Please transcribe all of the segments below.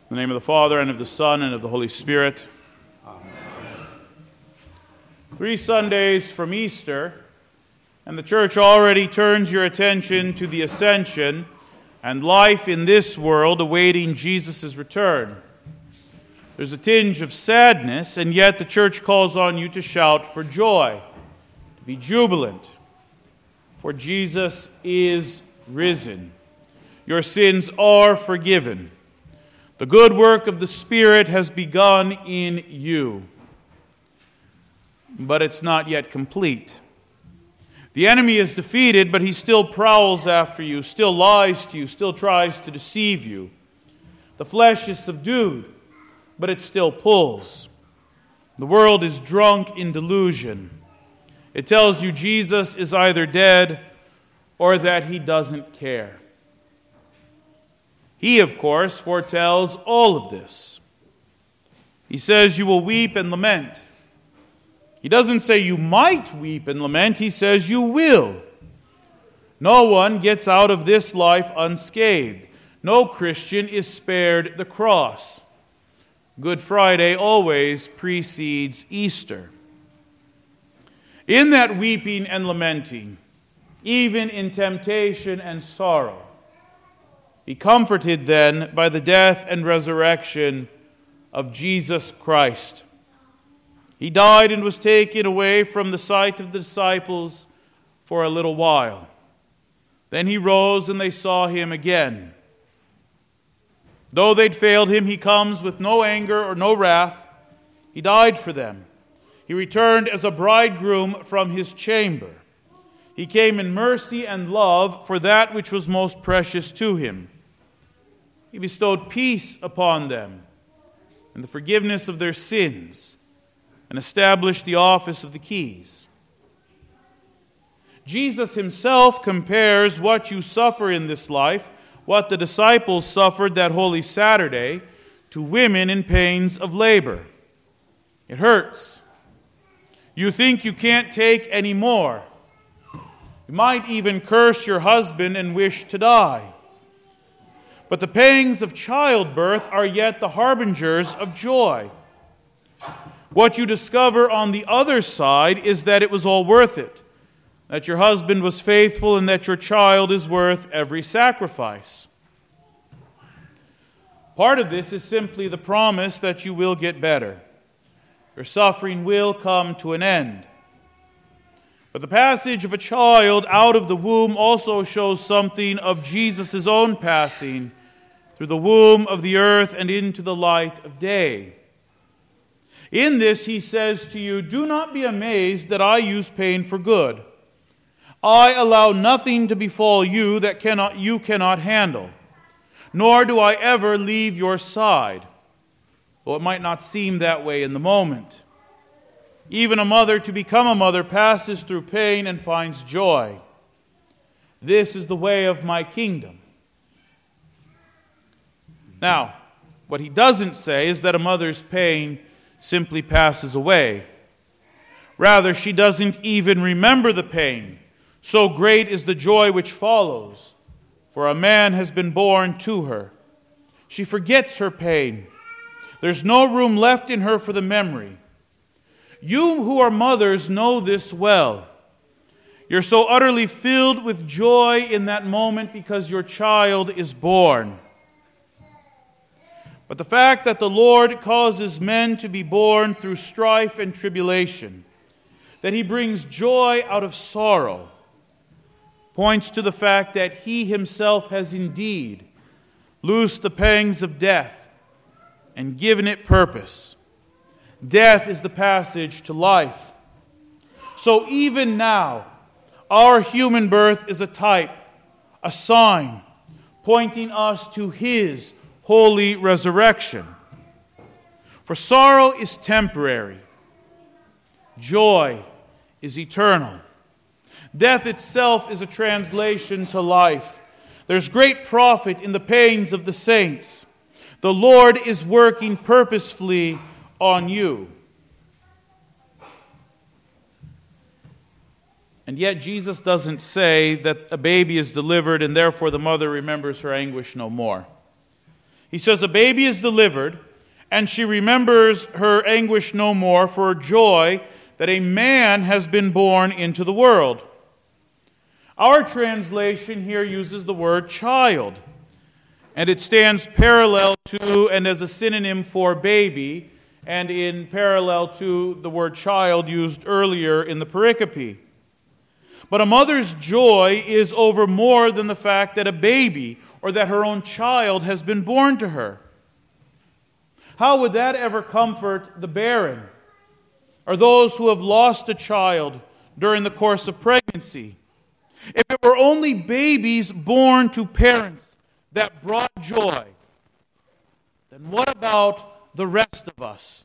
In the name of the Father, and of the Son, and of the Holy Spirit. Amen. 3 Sundays from Easter, and the Church already turns your attention to the Ascension and life in this world awaiting Jesus' return. There's a tinge of sadness, and yet the Church calls on you to shout for joy, to be jubilant, for Jesus is risen. Your sins are forgiven. The good work of the Spirit has begun in you, but it's not yet complete. The enemy is defeated, but he still prowls after you, still lies to you, still tries to deceive you. The flesh is subdued, but it still pulls. The world is drunk in delusion. It tells you Jesus is either dead or that he doesn't care. He, of course, foretells all of this. He says you will weep and lament. He doesn't say you might weep and lament. He says you will. No one gets out of this life unscathed. No Christian is spared the cross. Good Friday always precedes Easter. In that weeping and lamenting, even in temptation and sorrow, be comforted then by the death and resurrection of Jesus Christ. He died and was taken away from the sight of the disciples for a little while. Then he rose and they saw him again. Though they'd failed him, he comes with no anger or no wrath. He died for them. He returned as a bridegroom from his chamber. He came in mercy and love for that which was most precious to him. He bestowed peace upon them and the forgiveness of their sins, and established the office of the keys. Jesus himself compares what you suffer in this life, what the disciples suffered that Holy Saturday, to women in pains of labor. It hurts. You think you can't take any more. You might even curse your husband and wish to die. But the pangs of childbirth are yet the harbingers of joy. What you discover on the other side is that it was all worth it, that your husband was faithful, and that your child is worth every sacrifice. Part of this is simply the promise that you will get better. Your suffering will come to an end. But the passage of a child out of the womb also shows something of Jesus' own passing through the womb of the earth and into the light of day. In this he says to you, do not be amazed that I use pain for good. I allow nothing to befall you that you cannot handle, nor do I ever leave your side, though it might not seem that way in the moment. Even a mother to become a mother passes through pain and finds joy. This is the way of my kingdom. Now, what he doesn't say is that a mother's pain simply passes away. Rather, she doesn't even remember the pain. So great is the joy which follows, for a man has been born to her. She forgets her pain. There's no room left in her for the memory. You who are mothers know this well. You're so utterly filled with joy in that moment because your child is born. But the fact that the Lord causes men to be born through strife and tribulation, that he brings joy out of sorrow, points to the fact that he himself has indeed loosed the pangs of death and given it purpose. Death is the passage to life. So even now, our human birth is a type, a sign, pointing us to his holy resurrection. For sorrow is temporary. Joy is eternal. Death itself is a translation to life. There's great profit in the pains of the saints. The Lord is working purposefully on you. And yet Jesus doesn't say that a baby is delivered and therefore the mother remembers her anguish no more. He says, a baby is delivered, and she remembers her anguish no more for joy that a man has been born into the world. Our translation here uses the word child, and it stands parallel to and as a synonym for baby, and in parallel to the word child used earlier in the pericope. But a mother's joy is over more than the fact that a baby or that her own child has been born to her. How would that ever comfort the barren or those who have lost a child during the course of pregnancy? If it were only babies born to parents that brought joy, then what about the rest of us?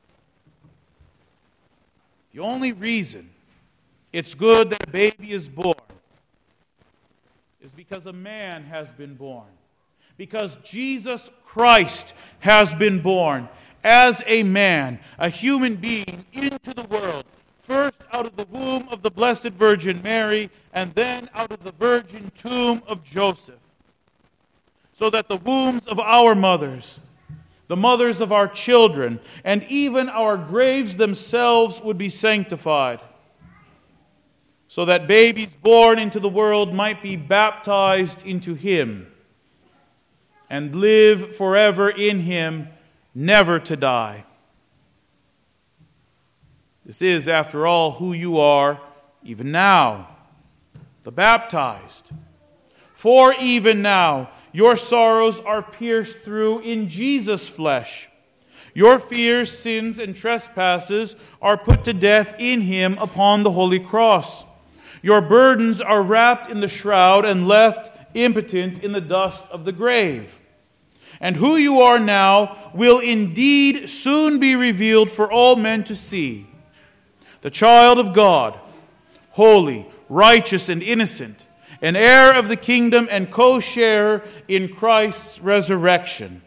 The only reason it's good that a baby is born is because a man has been born. Because Jesus Christ has been born as a man, a human being, into the world. First out of the womb of the Blessed Virgin Mary, and then out of the virgin tomb of Joseph. So that the wombs of our mothers, the mothers of our children, and even our graves themselves would be sanctified. So that babies born into the world might be baptized into Him and live forever in Him, never to die. This is, after all, who you are even now, the baptized. For even now, your sorrows are pierced through in Jesus' flesh. Your fears, sins, and trespasses are put to death in Him upon the holy cross. Your burdens are wrapped in the shroud and left impotent in the dust of the grave. And who you are now will indeed soon be revealed for all men to see. The child of God, holy, righteous, and innocent, an heir of the kingdom and co-sharer in Christ's resurrection.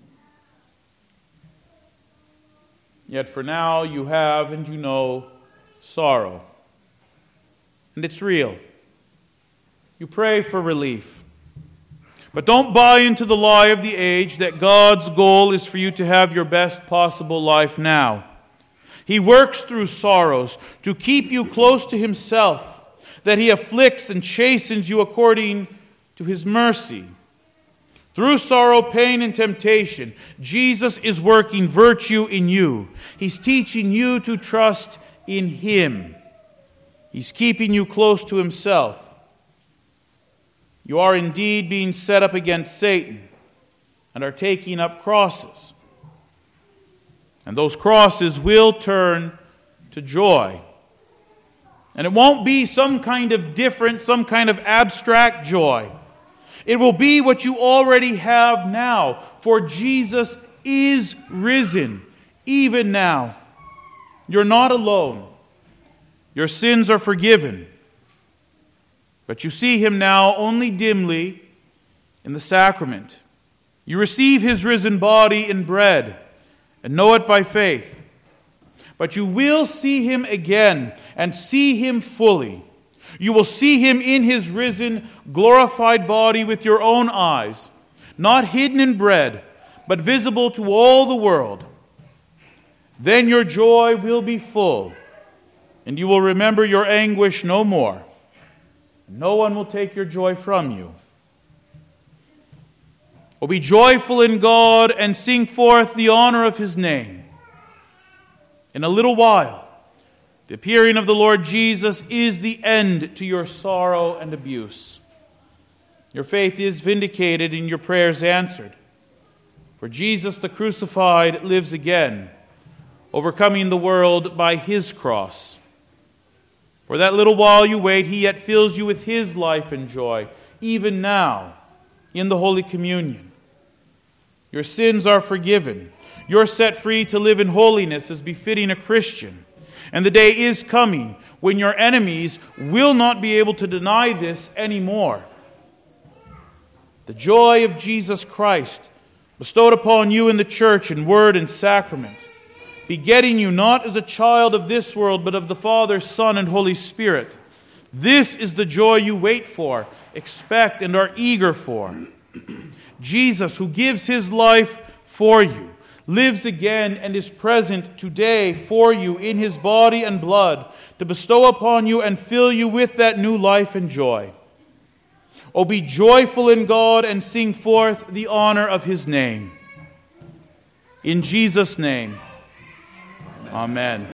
Yet for now you have and you know sorrow. And it's real. You pray for relief. But don't buy into the lie of the age that God's goal is for you to have your best possible life now. He works through sorrows to keep you close to Himself, that He afflicts and chastens you according to His mercy. Through sorrow, pain, and temptation, Jesus is working virtue in you. He's teaching you to trust in Him. He's keeping you close to Himself. You are indeed being set up against Satan and are taking up crosses. And those crosses will turn to joy. And it won't be some kind of different, some kind of abstract joy. It will be what you already have now, for Jesus is risen, even now. You're not alone. Your sins are forgiven. But you see Him now only dimly in the sacrament. You receive His risen body in bread and know it by faith. But you will see Him again and see Him fully. You will see Him in His risen, glorified body with your own eyes, not hidden in bread, but visible to all the world. Then your joy will be full, and you will remember your anguish no more. No one will take your joy from you. Oh, be joyful in God and sing forth the honor of His name. In a little while, the appearing of the Lord Jesus is the end to your sorrow and abuse. Your faith is vindicated and your prayers answered. For Jesus the crucified lives again, overcoming the world by His cross. For that little while you wait, He yet fills you with His life and joy, even now, in the Holy Communion. Your sins are forgiven. You're set free to live in holiness as befitting a Christian. And the day is coming when your enemies will not be able to deny this anymore. The joy of Jesus Christ, bestowed upon you in the church in word and sacrament, begetting you not as a child of this world, but of the Father, Son, and Holy Spirit. This is the joy you wait for, expect, and are eager for. Jesus, who gives his life for you, lives again and is present today for you in his body and blood to bestow upon you and fill you with that new life and joy. Oh, be joyful in God and sing forth the honor of his name. In Jesus' name, amen.